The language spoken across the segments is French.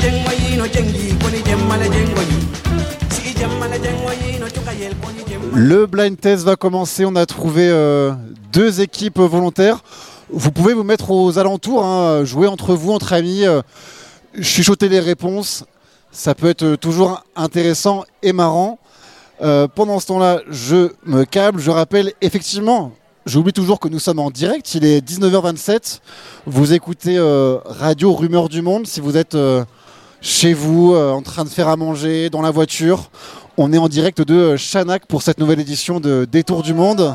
Le blind test va commencer. On a trouvé 2 équipes volontaires. Vous pouvez vous mettre aux alentours, hein, jouer entre vous, entre amis, chuchoter les réponses. Ça peut être toujours intéressant et marrant. Pendant ce temps-là, je me câble. Je rappelle effectivement, j'oublie toujours que nous sommes en direct. Il est 19h27. Vous écoutez Radio Rumeur du Monde. Si vous êtes chez vous, en train de faire à manger, dans la voiture, on est en direct de Chanac pour cette nouvelle édition de Détour du Monde.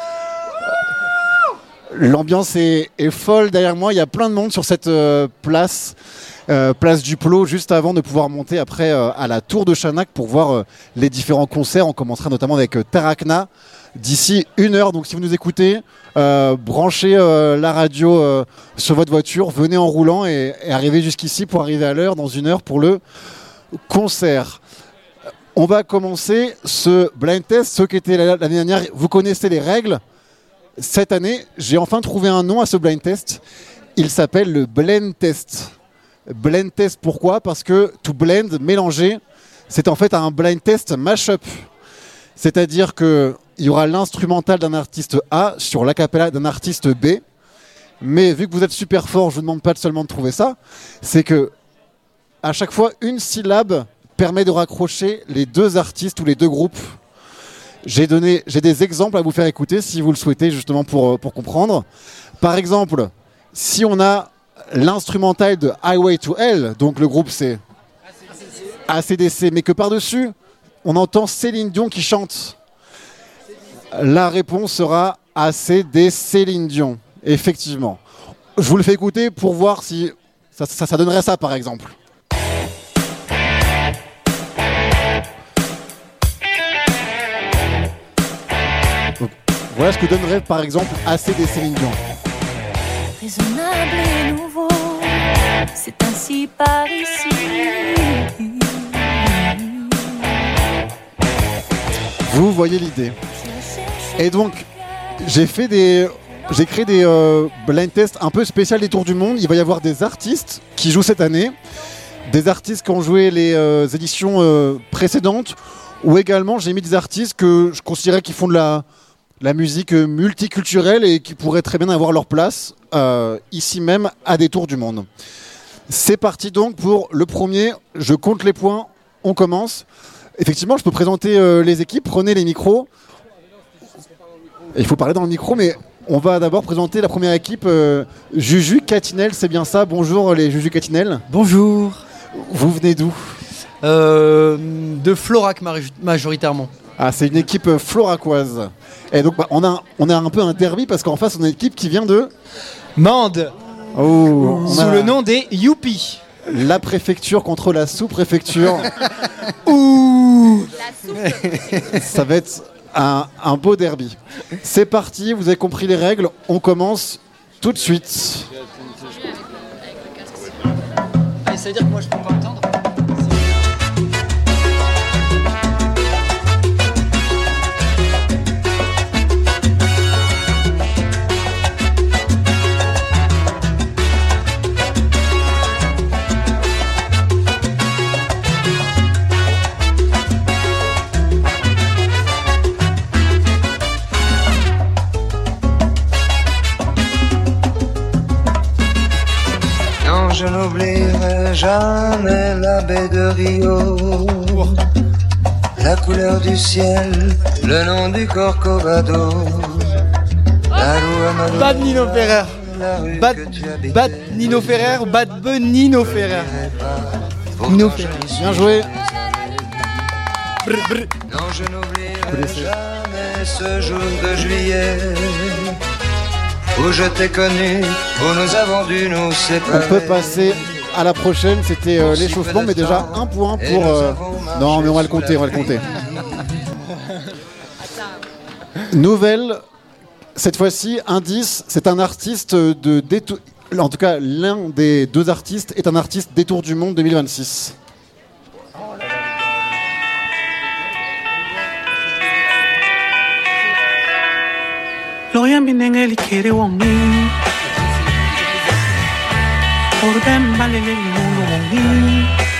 L'ambiance est folle derrière moi. Il y a plein de monde sur cette place du Plot, juste avant de pouvoir monter après à la Tour de Chanac pour voir les différents concerts. On commencera notamment avec Tarakna d'ici 1 heure. Donc si vous nous écoutez, branchez la radio sur votre voiture, venez en roulant et arrivez jusqu'ici pour arriver à l'heure dans 1 heure pour le concert. On va commencer ce blind test. Ceux qui étaient l'année dernière, vous connaissez les règles. Cette année, j'ai enfin trouvé un nom à ce blind test. Il s'appelle le blend test. Blend test, pourquoi ? Parce que to blend, mélanger, c'est en fait un blind test mashup. C'est-à-dire qu'il y aura l'instrumental d'un artiste A sur l'acapella d'un artiste B. Mais vu que vous êtes super fort, je ne vous demande pas seulement de trouver ça. C'est que à chaque fois, une syllabe permet de raccrocher les 2 artistes ou les 2 groupes. J'ai des exemples à vous faire écouter si vous le souhaitez, justement pour comprendre. Par exemple, si on a l'instrumental de Highway to Hell, donc le groupe c'est AC/DC, mais que par-dessus, on entend Céline Dion qui chante. La réponse sera AC/DC Céline Dion, effectivement. Je vous le fais écouter pour voir si ça donnerait ça, par exemple. Donc, voilà ce que donnerait par exemple AC/DC Céline Dion. Raisonnable et nouveau, c'est ainsi par ici. Vous voyez l'idée. Et donc, j'ai créé des blind tests un peu spéciaux des Tours du Monde. Il va y avoir des artistes qui jouent cette année, des artistes qui ont joué les éditions précédentes, ou également j'ai mis des artistes que je considérais qui font de la musique multiculturelle et qui pourraient très bien avoir leur place ici même à des Tours du Monde. C'est parti donc pour le premier. Je compte les points. On commence. Effectivement, je peux présenter les équipes. Prenez les micros. Il faut parler dans le micro, mais on va d'abord présenter la première équipe. Juju Catinel, c'est bien ça. Bonjour les Juju Catinel. Bonjour. Vous venez d'où ? De Florac majoritairement. Ah, c'est une équipe floracoise. Et donc on a un peu un derby parce qu'en face on a une équipe qui vient de Mende. Oh, sous le nom des Youpi. La préfecture contre la sous-préfecture. Ouh. Ça va être un beau derby. C'est parti, vous avez compris les règles. On commence tout de suite. Ah, ça veut dire que moi je peux pas entendre. Je n'oublierai jamais la baie de Rio, la couleur du ciel, le nom du Corcovado, la rue Bad Nino Ferrer. Bad Nino Ferrer, Bad Nino Ferrer. Nino Ferrer. Bien joué. Non, je n'oublierai jamais ce jour de juillet où je t'ai connu, où nous avons dû nous séparer. On peut passer à la prochaine, c'était l'échauffement, mais déjà un point pour... Non, mais on va le compter, Nouvelle, cette fois-ci, indice, c'est un artiste de détour... En tout cas, l'un des 2 artistes est un artiste Détour du Monde 2026. Loya minengeli kere wongi Orben balele lulu wongi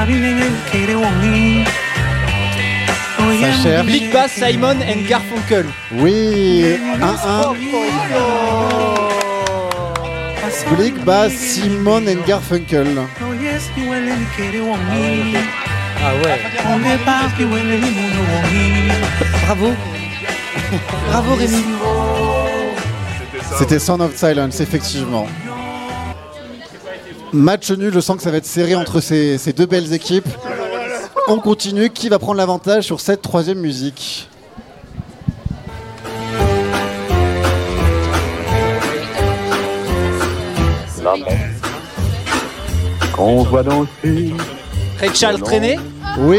Ça cherche. Public Bass, Simon and Garfunkel. Oui, 1-1. Public Bass, Simon and Garfunkel. Ah ouais. Bravo. Bravo Rémi. C'était Sound of Silence, effectivement. Match nul, je sens que ça va être serré entre ces deux belles équipes. On continue, qui va prendre l'avantage sur cette troisième musique? Qu'on voit danser. Ray Charles Trenet. Oui,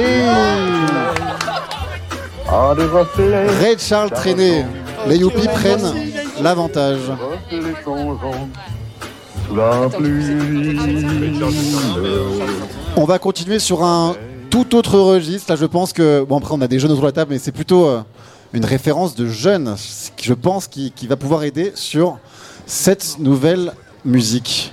À des reflets. Ray Charles Trenet. Les Youpies prennent l'avantage. Reflets changeants sous la pluie. On va continuer sur un tout autre registre. Là, je pense que... Bon, après, on a des jeunes autour de la table, mais c'est plutôt une référence de jeunes, je pense, qui va pouvoir aider sur cette nouvelle musique.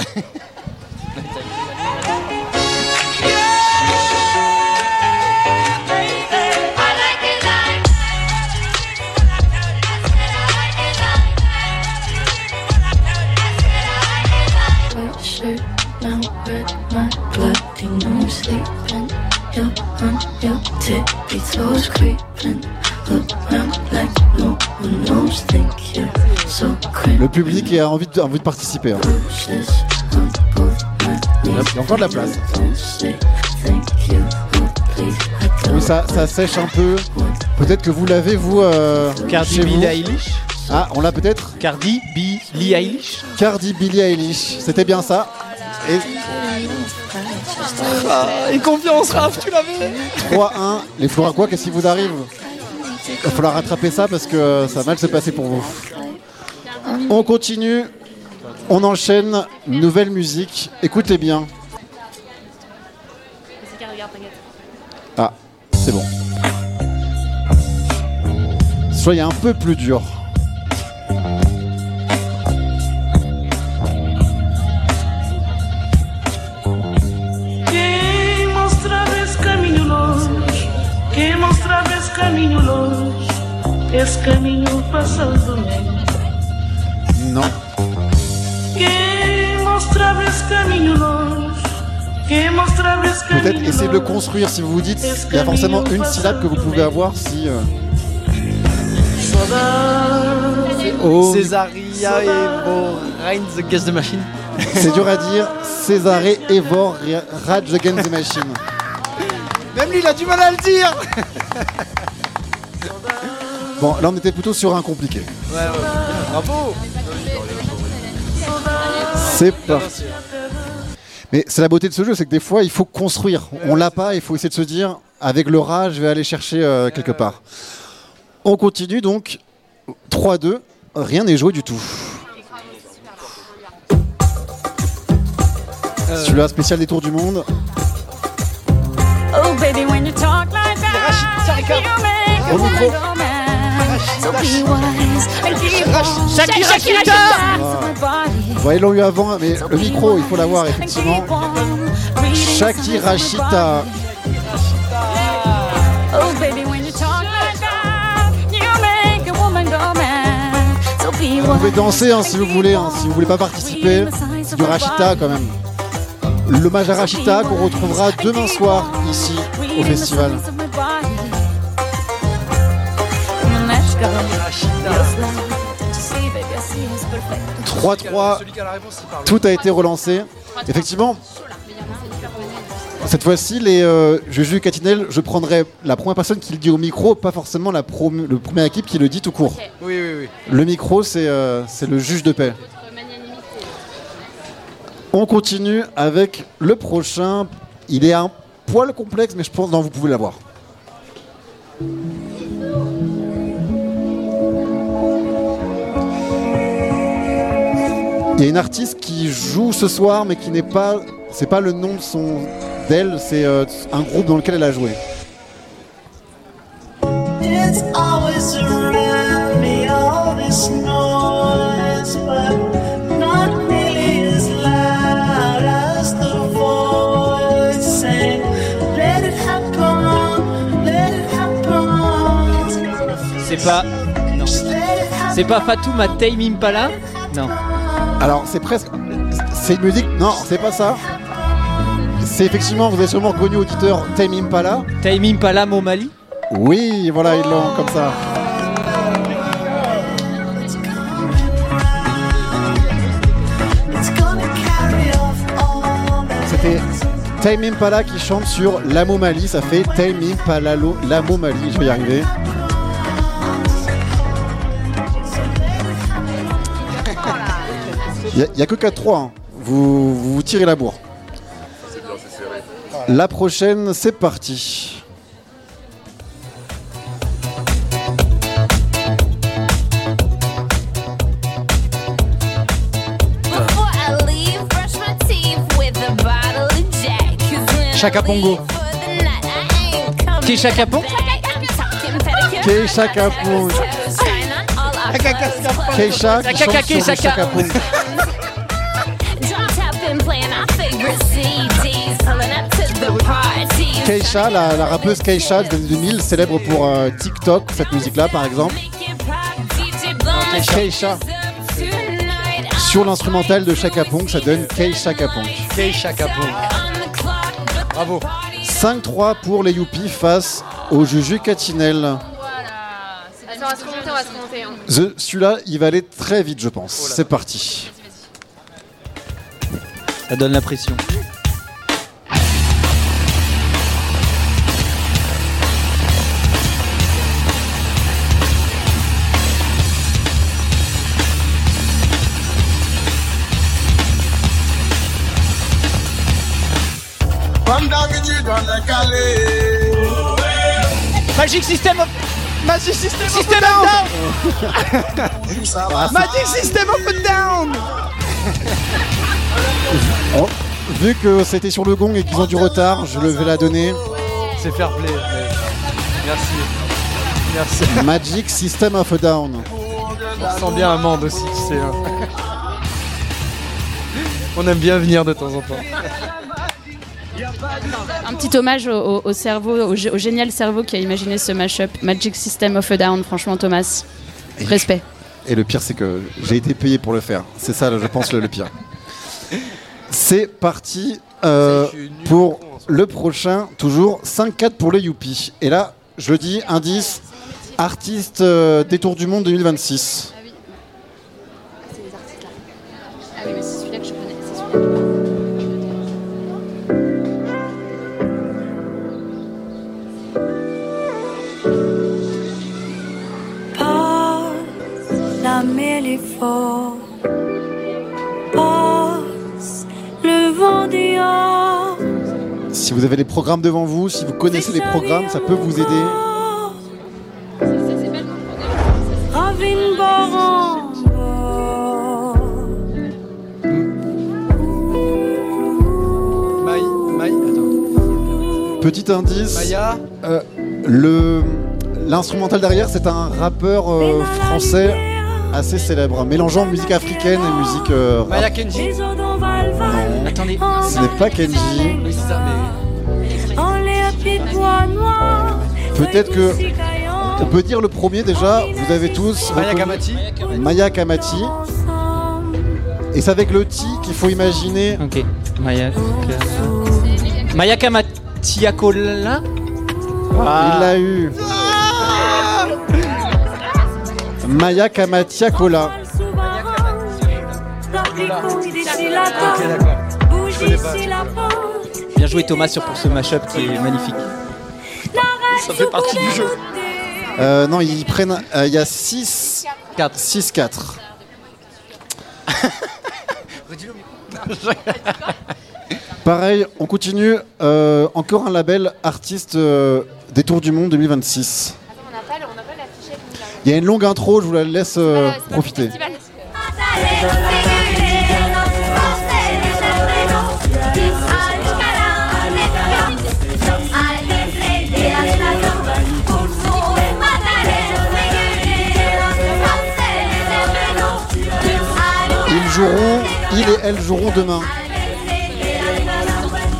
Le public a envie de participer. Hein. Il y a encore de la place. Oui, ça sèche un peu. Peut-être que vous l'avez, vous, Cardi chez vous. Billie Eilish. Ah, on l'a peut-être. Cardi Billie Eilish. Cardi Billie Eilish. C'était bien ça. Et confiance, Raph, tu l'avais. 3-1. Les Floraquois, qu'est-ce qui vous arrive? Il va falloir rattraper ça parce que ça va mal se passer pour vous. On continue. On enchaîne. Nouvelle musique. Écoutez bien. Ah, c'est bon. Soyez un peu plus dur. Quem mostrava esse caminho longe, quem mostrava esse caminho longe, esse caminho passou do meio. Non. Quem mostrava esse caminho longe, quem mostrava esse caminho longe. Peut-être essayez de le construire si vous vous dites. Il y a forcément une syllabe que vous pouvez avoir si. Oh, Césaria et Reigns Against the Machine. c'est dur à dire. Césaré Evor Rage Against the Machine. Même lui, il a du mal à le dire. Bon, là on était plutôt sur un compliqué. Ouais. Bravo. C'est parti. Mais c'est la beauté de ce jeu, c'est que des fois il faut construire. On l'a pas, il faut essayer de se dire avec le rat, je vais aller chercher quelque part. On continue donc 3-2. Rien n'est joué du tout. Celui-là spécial des Tours du Monde. Oh baby, when you talk like that, you make a woman go mad. So be wise and keep on shaking, shaking, shaking my body. Ouais, ils l'ont eu avant, mais le micro, il faut l'avoir effectivement. Shakira Chita. Oh baby, when you talk like that, you make a woman go mad. So be Vous pouvez wise. danser si vous voulez, si vous voulez pas participer. C'est du Rachita quand même. L'hommage à Rachita qu'on retrouvera demain soir ici au festival. 3-3, tout a été relancé. Effectivement, cette fois-ci, Juju et Catinel, je prendrai la première personne qui le dit au micro, pas forcément le première équipe qui le dit tout court. Oui. Le micro, c'est le juge de paix. On continue avec le prochain. Il est un poil complexe, mais je pense que vous pouvez l'avoir. Il y a une artiste qui joue ce soir, mais qui n'est pas... C'est pas le nom d'elle, c'est un groupe dans lequel elle a joué. It's always around me, all this noise, but not nearly as loud as the voice saying pas. Non. C'est pas Fatoum à Tame Impala? Non. Alors c'est presque. C'est une musique. Non, c'est pas ça. C'est effectivement, vous avez sûrement connu auditeur Tame Impala. Tame Impala, Momali? Oui, voilà, ils l'ont comme ça. C'était Tame Impala qui chante sur La Momali, ça fait Tame Impala La Momali, je vais y arriver. Il n'y a que 4-3, hein. Vous tirez la bourre. La prochaine, c'est parti. Chaka Pongo. Keisha Kapong. Keisha Kapong. Keisha qui chante sur le Chaka Pong. Keisha, la rappeuse Keisha des années 2000, célèbre pour TikTok, cette musique-là par exemple. Keisha. Sur l'instrumental de Chaka Pong, ça donne Keisha Kapong. Keisha Kapong. Bravo. 5-3 pour les Youpi face au Juju Catinel. Voilà. Attends, on va se remonter. Hein. Celui-là, il va aller très vite, je pense. C'est parti. Ça donne la pression. Magic System of Down. Magic System of Down. Oh, vu que c'était sur le gong et qu'ils ont du retard, je vais la donner. C'est fair play. Merci. Magic System of a Down. On sent bien Amande aussi, tu sais. Hein. On aime bien venir de temps en temps. Un petit hommage au cerveau, au génial cerveau qui a imaginé ce mashup Magic System of a Down. Franchement, Thomas, respect. Et le pire, c'est que j'ai été payé pour le faire. C'est ça, je pense, le pire. C'est parti pour le prochain, toujours 5-4 pour les Youpi. Et là, je dis, indice, artiste des Tours du Monde 2026. Ah oui. C'est les artistes là. Ah oui, mais c'est celui-là que je connais. C'est celui-là que je connais. La mêle est fort, passe le vent dehors. Si vous avez les programmes devant vous, si vous connaissez les programmes, ça peut vous aider. Ravine Baran. Petit indice. Maya. L'instrumental derrière, c'est un rappeur français assez célèbre, mélangeant musique africaine et musique rap. Maya Kenji. Non. Attendez. Ce n'est pas Kenji. Oui, c'est ça, Peut-être que on peut dire le premier déjà. Vous avez tous Maya Kamati. Maya Kamati. Et c'est avec le T qu'il faut imaginer. Ok. Maya Kamatiakola. Il l'a eu. Maya Kamatiakola. Bien joué Thomas pour ce mashup qui est magnifique. Ça fait partie du jeu. Non, ils prennent. Il y a 6-4. 6-4. Pareil, on continue. Encore un label artiste des Tours du Monde 2026. On n'a pas l'affiché. Il y a une longue intro, je vous la laisse profiter. Ils et elles joueront demain.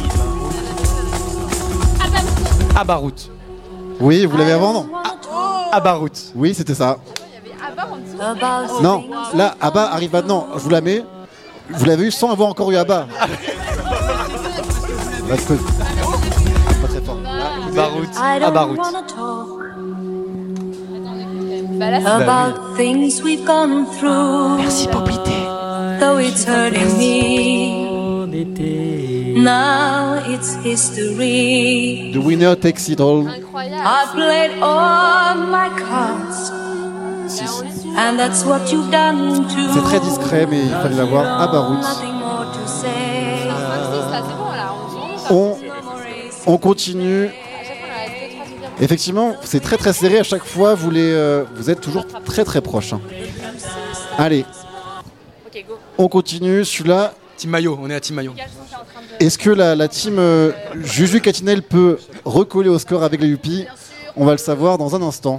Abarout. Oui, vous l'avez avant, non? Abba Roots. Oui, c'était ça. Abba en dessous. Non, là, Abba arrive maintenant. Je vous la mets. Vous l'avez eu sans avoir encore eu Abba. Parce que... Pas très fort. Abba Roots. Abba Roots. Bah là, c'est About things we've gone through. Merci Poppité. Though it's hurting me, now it's history. The winner takes it all. incroyable. I played all my cards, and that's what you've done too. C'est très discret, mais il fallait l'avoir. Abba Roots. Nothing more to say. Là, c'est bon, là. On continue. À chaque fois, on a 2-3 souvenirs. Effectivement, c'est très très serré à chaque fois. Vous êtes toujours très très proches. Hein. Allez, Ok, go. on continue. Celui-là, Team Maillot, on est à Team Maillot. est-ce que la team Juju Catinel peut recoller au score avec les Yuppies? On va le savoir dans un instant.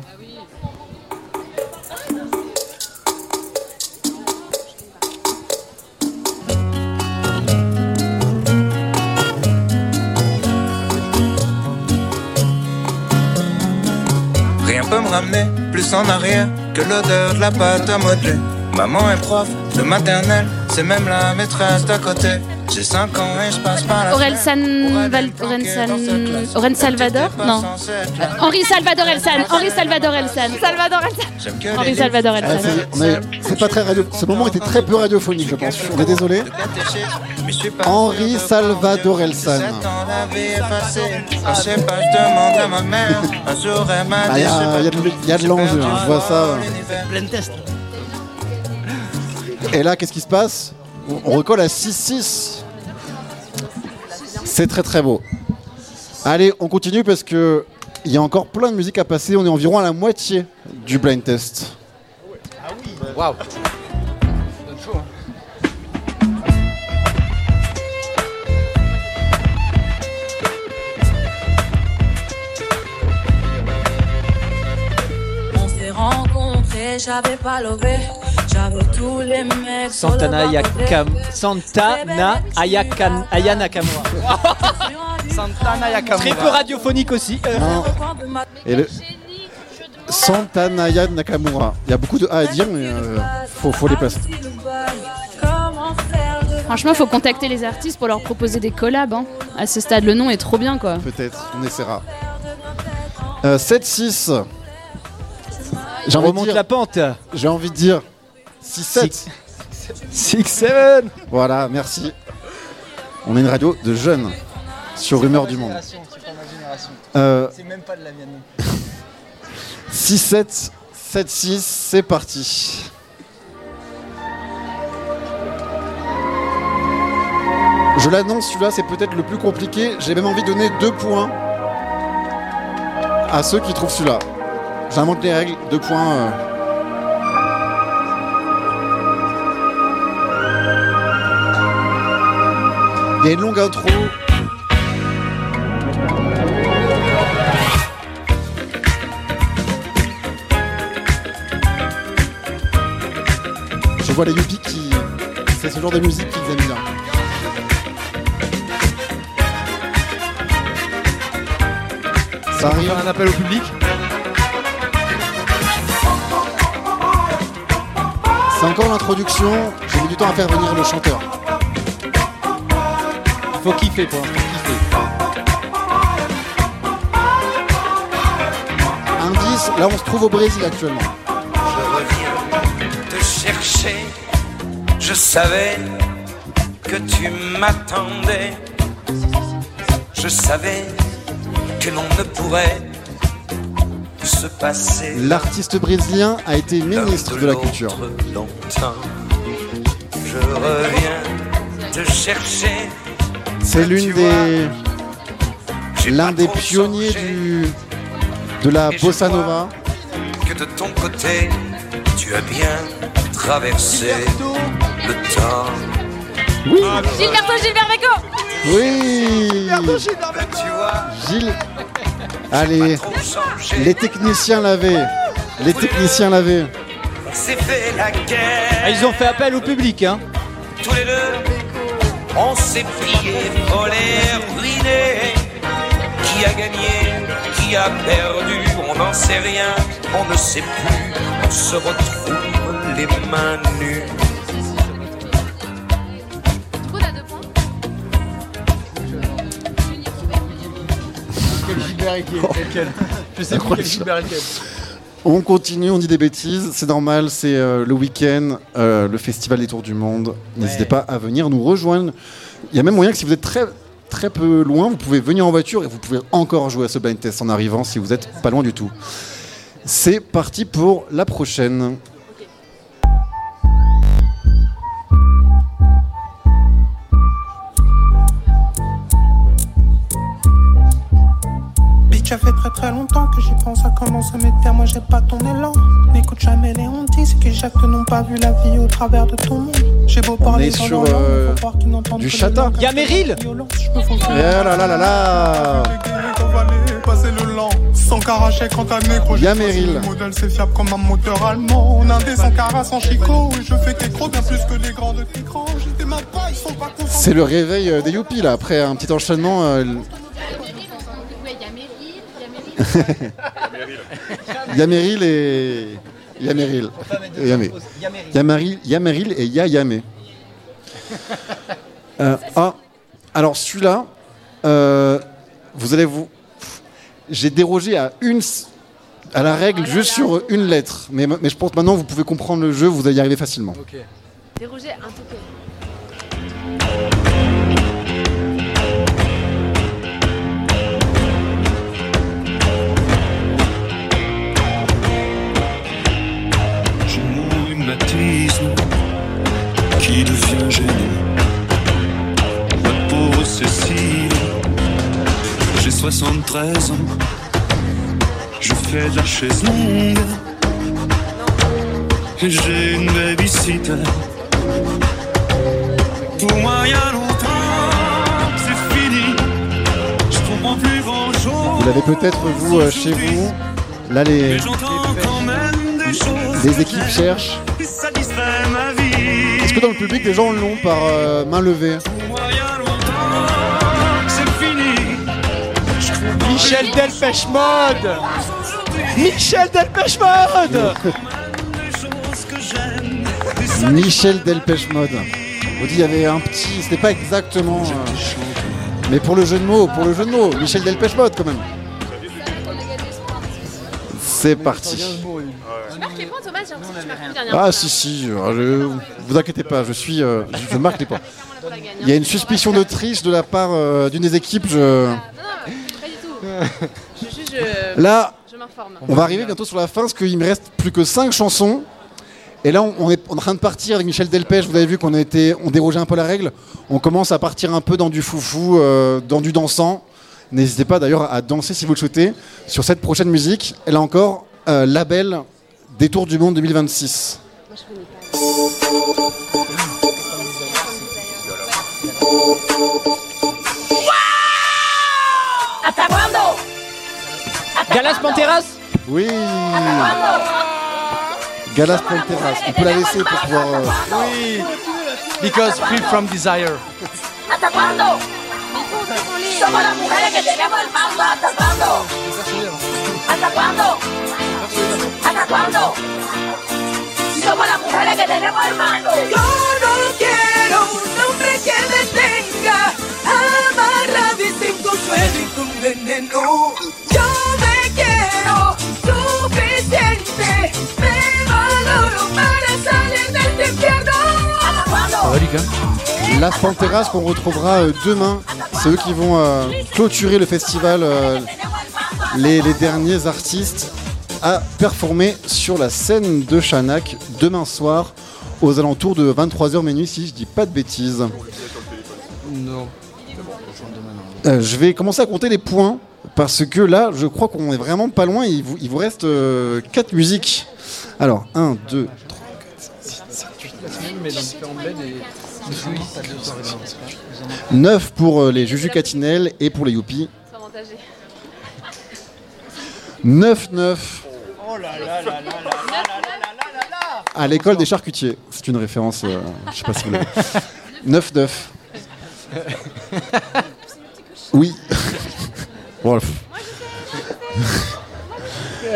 Rien peut me ramener plus en arrière que l'odeur de la pâte à modeler. Maman est prof de maternelle, c'est même la maîtresse d'à côté. J'ai 5 ans et je passe par la Oren Salvador? Non. Henri Salvador Elsan. Henri Salvador Elsan. Salvador Elsan. Henri Salvador Ah, Elsan. c'est pas très radio. Ce moment était très peu radiophonique, je pense. On est désolé. Henri Salvador Elsan. Ah, y a de l'enjeu, hein, je vois ça. Plein test. Et là, qu'est-ce qui se passe? On recolle à 6-6. C'est très très beau. Allez, on continue parce que il y a encore plein de musique à passer. On est environ à la moitié du blind test. Waouh. On s'est rencontrés, j'avais pas levé, j'avais tous les mecs. Santana Aya Nakamura. Santana Nakamura. Très peu radiophonique aussi. Non. Et le Santanaya Nakamura. Il y a beaucoup de A à dire, mais faut les placer. Franchement, faut contacter les artistes pour leur proposer des collabs. Hein. À ce stade, le nom est trop bien, quoi. Peut-être, on essaiera. 7-6. J'ai On remonte la pente. J'ai envie de dire 6-7. 6-7. Voilà, merci. On est une radio de jeunes sur Rumeur du Monde. C'est même pas de la mienne. 6-7, 7-6, c'est parti. Je l'annonce, celui-là c'est peut-être le plus compliqué. J'ai même envie de donner 2 points à ceux qui trouvent celui-là. J'invente les règles, 2 points. Il y a une longue intro. Je vois les Yuppies qui... C'est ce genre de musique qu'ils aiment bien. Ça arrive. Un appel au public. C'est encore l'introduction. J'ai mis du temps à faire venir le chanteur. Faut kiffer pour l'instant. Indice, là on se trouve au Brésil actuellement. Je reviens te chercher. Je savais que tu m'attendais. Je savais que l'on ne pourrait se passer. L'artiste brésilien a été ministre de la Culture. Longtemps. Je reviens te chercher. C'est l'un des pionniers de la bossa nova. Que de ton côté, tu as bien traversé le temps. Oui. Gilbert Bécaud. Oui. Gilles. Allez, les techniciens l'avaient. Les techniciens l'avaient. C'est fait la guerre. Ah, ils ont fait appel au public, hein. Tous les deux, on s'est plié, volé, ruiné. Qui a gagné, qui qui a perdu, on n'en sait rien, on ne sait plus, on se retrouve les mains nues. Je sais plus quel Gilbert et quel. On continue, on dit des bêtises, c'est normal, c'est le week-end, le festival des Tours du Monde. N'hésitez pas à venir nous rejoindre. Il y a même moyen que si vous êtes très, très peu loin, vous pouvez venir en voiture et vous pouvez encore jouer à ce blind test en arrivant si vous n'êtes pas loin du tout. C'est parti pour la prochaine. Ça fait très très longtemps que j'y pense, ça commence à m'éteindre, moi j'ai pas ton élan. N'écoute jamais les hontis, c'est que Jacques n'ont pas vu la vie au travers de ton monde. J'ai beau parler On est sur du chata. Y'a Meryl. Eh là là là là. Passer le lent, sans caraché quand t'as négro. Y'a Meryl. Le modèle c'est fiable comme un moteur allemand. On a des sans cara sans chicot. Et je fais qu'écro bien plus que les grands de l'écran. J'étais ma pas, ils sont pas contents. C'est le réveil des youpies là, après un petit enchaînement. Y'a Meryl et Y'a Meryl. Y'a Meryl et Y'a Yamé. Alors celui-là, vous allez vous. J'ai dérogé à la règle juste sur une lettre, mais je pense maintenant vous pouvez comprendre le jeu, vous allez y arriver facilement. Okay. Déroger un tout peu. Qui devient gêné. Ma pauvre Cécile, j'ai 73 ans, je fais de la chaise longue, j'ai une babysitter. Pour moi il y a longtemps, c'est fini, je comprends plus grand chose. Vous l'avez peut-être vous chez vous, là les équipes cherchent. Est-ce que dans le public, les gens l'ont par main levée? Michel Delpech Mode. Michel Delpech Mode. Michel Delpech Mode. On dit il y avait un petit, c'était pas exactement, mais pour le jeu de mots, Michel Delpech Mode quand même. C'est parti. Tu marques les points, Thomas, j'ai l'impression que tu marques plus dernière. Ah si, vous inquiétez pas, je marque les points. Il y a une suspicion de triche de la part d'une des équipes. Non, pas du tout. Là, je m'informe. on va arriver bientôt sur la fin, parce qu'il me reste plus que 5 chansons. Et là, on est en train de partir avec Michel Delpech. Vous avez vu qu'on dérogeait un peu la règle. On commence à partir un peu dans du foufou, dans du dansant. N'hésitez pas d'ailleurs à danser si vous le souhaitez sur cette prochaine musique. Elle a encore label des Tours du Monde 2026. Moi, je connais pas. Galas Panteras. Oui. Galas Panteras. On peut la laisser pour pouvoir. Oui. Because free from desire. ¿Hasta cuándo? Somos las mujeres que tenemos el mando. ¿Hasta cuándo? ¿Hasta cuándo? ¿Hasta cuándo? Somos las mujeres que tenemos el mando. Yo no quiero un hombre que me tenga amarrado y sin consuelo y con veneno. Yo me quiero suficiente, me valoro para salir de este infierno. ¿Hasta cuándo? Las Panteras qu'on retrouvera demain. C'est eux qui vont clôturer le festival, les derniers artistes à performer sur la scène de Chanac demain soir aux alentours de 23h minuit si je dis pas de bêtises. Non. Je vais commencer à compter les points parce que là je crois qu'on est vraiment pas loin. Il vous reste 4 musiques. Alors 1, 2, 3, 4, 5, 6, 7, 8, 9 pour les Juju Catinel et pour les Youpi. 9-9. Oh là là là là là là. À l'école des charcutiers. C'est une référence, je sais pas si vous l'avez. 9-9. Oui. Bon,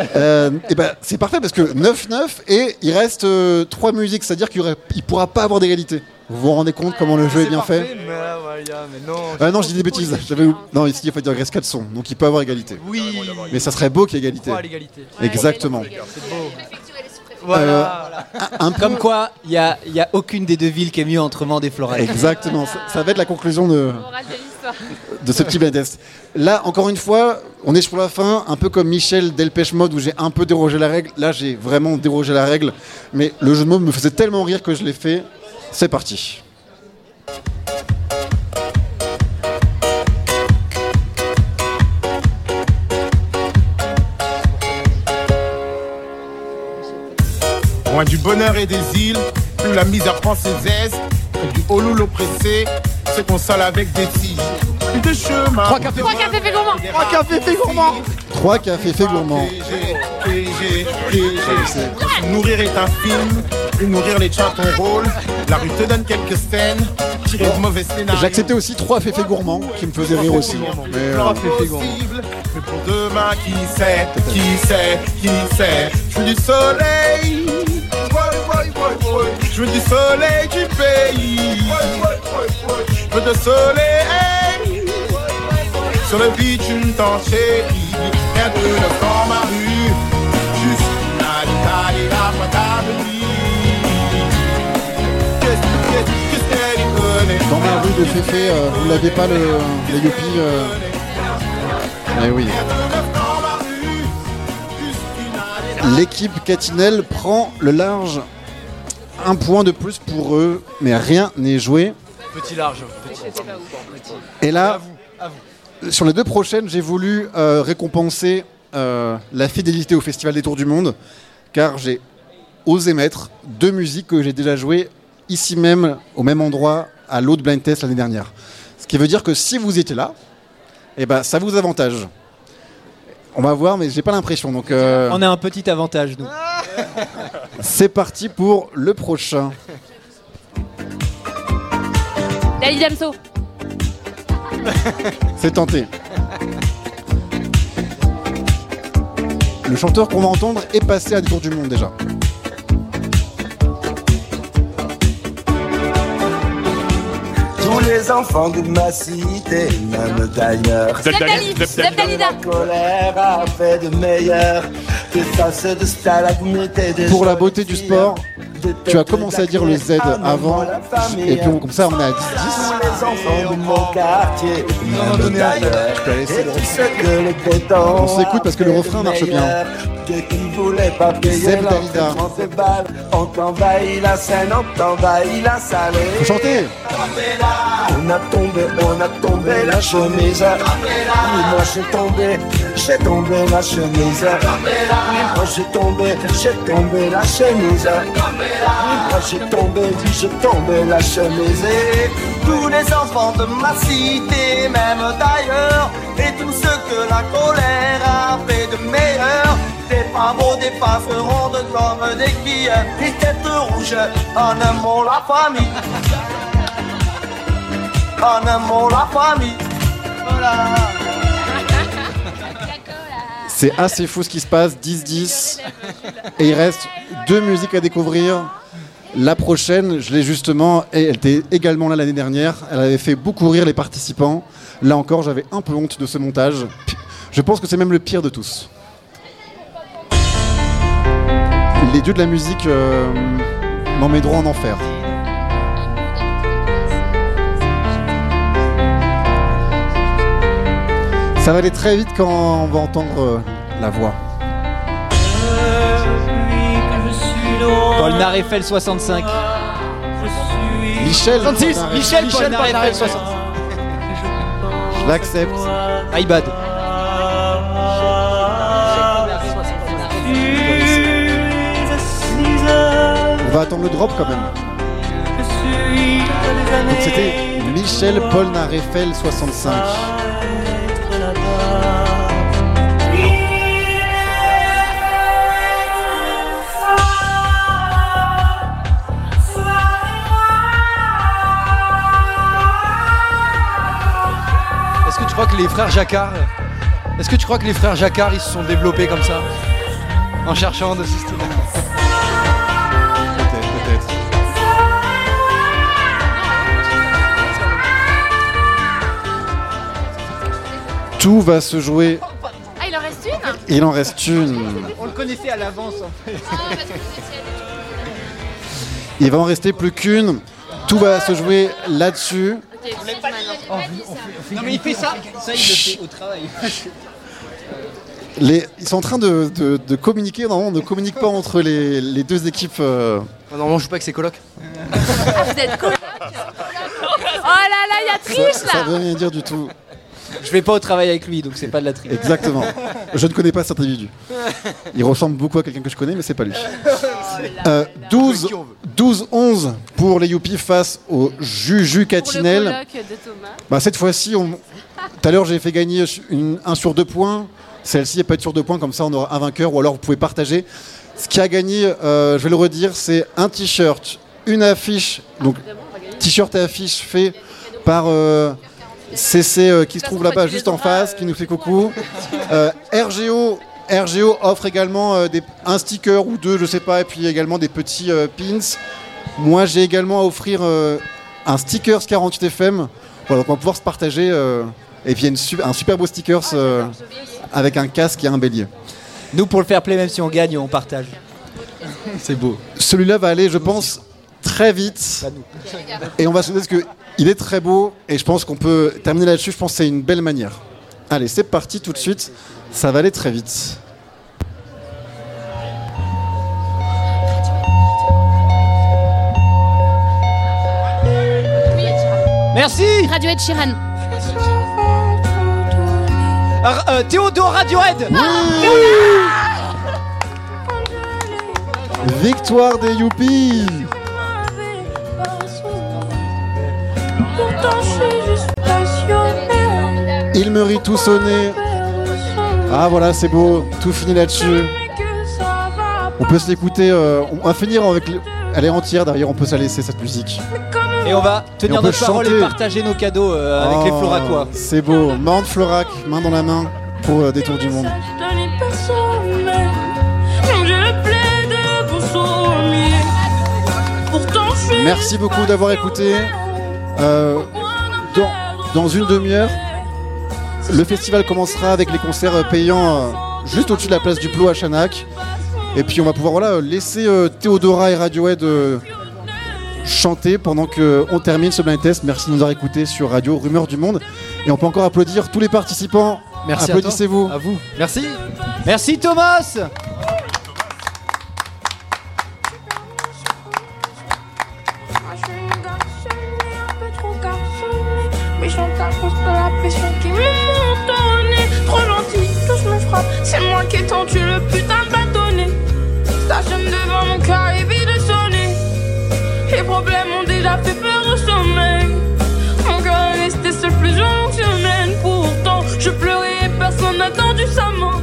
Et ben, c'est parfait parce que 9-9 et il reste 3 musiques, c'est-à-dire qu'il ne pourra pas avoir d'égalité. Vous vous rendez compte comment le jeu est bien fait? Mais non, je dis des bêtises. Non, ici il faut dire qu'il reste 4 sons, donc il peut avoir égalité. Oui. Mais ça serait beau qu'il y ait égalité. Exactement. C'est beau. Voilà. Comme quoi, il y a aucune des deux villes qui est mieux entre Mende et Florac. Exactement. Ça va être la conclusion de ce petit blind test. Là, encore une fois, on est sur la fin, un peu comme Michel Delpech Mode où j'ai un peu dérogé la règle. Là, j'ai vraiment dérogé la règle, mais le jeu de mots me faisait tellement rire que je l'ai fait. C'est parti. Loin du bonheur et des îles, où la misère prend ses aises, et du haut loulou oppressé se console avec des tiges. De chemin. 3 cafés fait gourmand. 3 cafés fait gourmand. 3 cafés fait gourmand. Nourrir est un film, et nourrir les chats ton rôle. La rue te donne quelques scènes, tirées de mauvais scénarios. J'acceptais aussi 3 féfés gourmands qui me faisaient rire aussi. Mais pour demain, qui sait, je veux du soleil. Je veux du soleil du pays. Je veux de soleil. Sur le bitume tant chéri. Rien de neuf dans ma rue. Juste la patrie. Qu'est-ce qu'elle y connaît? Dans ma rue de Féfé, vous l'avez pas les yuppies Eh oui. L'équipe Catinelle prend le large. 1 point de plus pour eux, mais rien n'est joué. Petit large. Et là, sur les 2 prochaines, j'ai voulu récompenser la fidélité au Festival des Tours du Monde, car j'ai osé mettre 2 musiques que j'ai déjà jouées ici même, au même endroit, à l'autre blind test l'année dernière. Ce qui veut dire que si vous étiez là, eh ben, ça vous avantage. On va voir, mais j'ai pas l'impression. Donc, on a un petit avantage, nous. C'est parti pour le prochain. Dali Damso. C'est tenté. Le chanteur qu'on va entendre est passé à des tours du monde déjà. Tous les enfants de ma cité, même d'ailleurs. Dalida. La colère a fait de meilleur. Des faces de stalagmites et des pour la beauté du sport, tu as commencé à dire le Z avant, et puis comme ça on est à 10-10. Tous les enfants de mon quartier, même d'ailleurs. Et tout ce que les pétants. On s'écoute parce que le refrain marche bien. Zeb Dalida. On t'envahit la scène, on t'envahit la salle. Faut chanter. On a tombé la chemise. Oui, moi j'ai tombé la chemise. Oui, moi j'ai tombé la chemise. Oui, moi j'ai tombé la chemise. Et tous les enfants de ma cité, même d'ailleurs, et tout ce que la colère a fait de meilleur. Des pavots, des faces rondes comme des quilles, des têtes rouges, en un mot la famille. En un mot la famille. Voilà. C'est assez fou ce qui se passe, 10-10. Et il reste 2 musiques à découvrir. La prochaine, je l'ai justement, et elle était également là l'année dernière. Elle avait fait beaucoup rire les participants. Là encore, j'avais un peu honte de ce montage. Je pense que c'est même le pire de tous. Les dieux de la musique m'emmèneront en enfer. Ça va aller très vite quand on va entendre la voix. Paul Narefel 65. Michel 66. Michel Paul Narefel 65. Je l'accepte. Aïbad. On va attendre le drop quand même. Donc c'était Michel Paul Narefel 65. Est-ce que tu crois que les frères Jacquard ils se sont développés comme ça? En cherchant de ce style. Peut-être. Tout va se jouer. Ah, il en reste une? Il en reste une. On le connaissait à l'avance en fait. Il va en rester plus qu'une. Tout va se jouer là-dessus. Non mais il fait ça. Ça il le fait au travail. Ils sont en train de communiquer. Normalement, on ne communique pas entre les deux équipes. Normalement, on joue pas avec ses colocs. Vous êtes coloc? Oh là là, il y a triche là. Ça veut rien dire du tout. Je vais pas au travail avec lui, donc c'est pas de la triche. Exactement. Je ne connais pas cet individu. Il ressemble beaucoup à quelqu'un que je connais, mais c'est pas lui. 12-11 pour les Youpi face au Juju Catinel. Pour le coloc de Thomas. Bah, cette fois-ci, tout à l'heure j'ai fait gagner 1 sur 2 points. Celle-ci n'est pas sur 2 points, comme ça on aura un vainqueur, ou alors vous pouvez partager. Ce qui a gagné, je vais le redire, c'est un t-shirt, une affiche, donc t-shirt et affiche fait par CC qui se trouve là-bas juste en face, qui nous fait coucou. RGO offre également un sticker ou 2, je sais pas, et puis également des petits pins. Moi j'ai également à offrir un stickers 48FM. Voilà, donc on va pouvoir se partager. Et puis il y a un super beau stickers avec un casque et un bélier. Nous pour le fair play, même si on gagne, on partage. C'est beau. Celui-là va aller, je pense, très vite. Et on va se dire qu'il est très beau. Et je pense qu'on peut terminer là-dessus. Je pense que c'est une belle manière. Allez, c'est parti tout de suite. Ça va aller très vite. Merci. Radio Ed Sheeran. Théodore Radiohead. Victoire des Youpi. Il me rit tout sonné. Ah voilà, c'est beau, tout finit là-dessus. On peut se l'écouter, on va finir avec... Elle est entière, derrière on peut se la laisser cette musique. Et on va tenir notre parole chanter. et partager nos cadeaux avec les Floracois. C'est beau, main de Florac, main dans la main pour des tours du monde. Merci beaucoup d'avoir écouté. Dans une demi-heure, le festival commencera avec les concerts payants juste au-dessus de la place du Plot à Chanac. Et puis on va pouvoir laisser Théodora et Radiohead chanter pendant qu'on termine ce blind test. Merci de nous avoir écoutés sur Radio Rumeur du Monde. Et on peut encore applaudir tous les participants. Merci. Applaudissez-vous. À vous. Merci. Merci Thomas. C'est moi qui ai tendu le putain de bâtonnet. Station devant mon car et vide de sonner. Les problèmes ont déjà fait peur au sommeil. Mon cœur est resté seul plusieurs longues semaines. Pourtant je pleurais et personne n'a tendu sa main.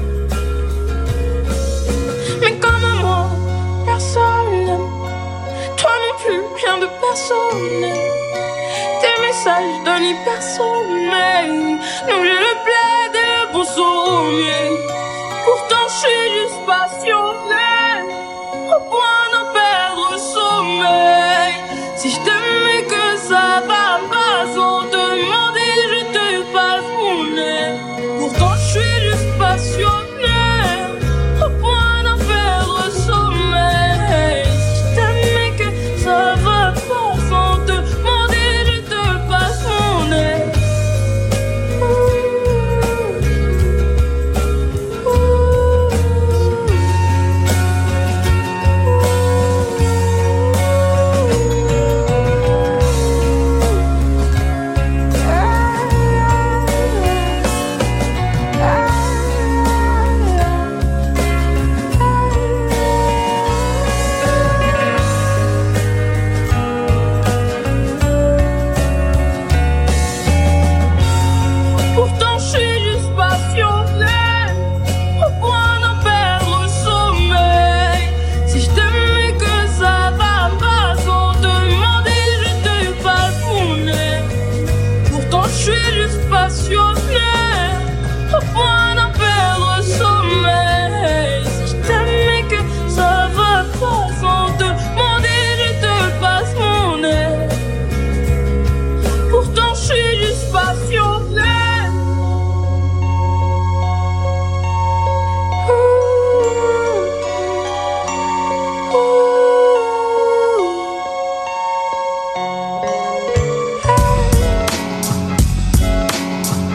Mais comme moi, personne n'aime. Toi non plus, rien de personnel. Tes messages donnent hyper sommeil. Donc je le plaide et bon sommeil. Pourtant je suis juste passionné au point d'en perdre sommeil. Si je t'aimais que ça va pas sans demander, je te passe mon nez. Pourtant je suis juste passionné au point d'en perdre sommeil. Si je t'aimais que ça va pas sans demander, je te passe mon nez. Pourtant je suis juste passionné au point d'en perdre sommeil. Si je t'aimais que ça va pas sans demander, je te passe mon nez. Pourtant je suis juste passionné au point